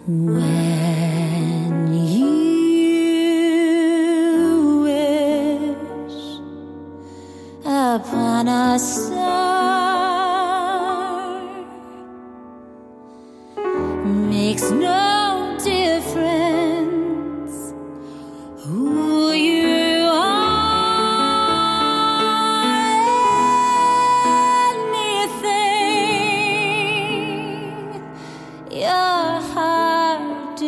When you wish upon a star, makes no difference who you are. Anything your heart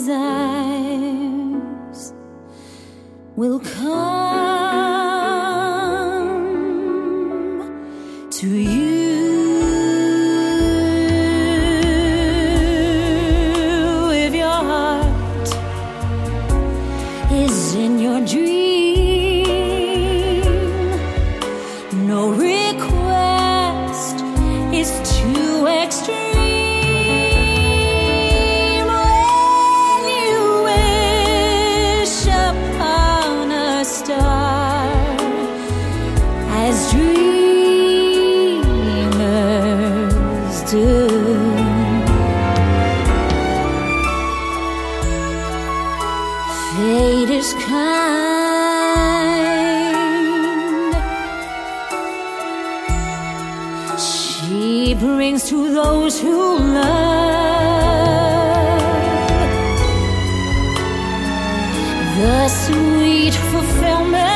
desires will come to you. If your heart is in your dream, no request is too extreme. As dreamers do, fate is kind. She brings to those who love the sweet fulfillment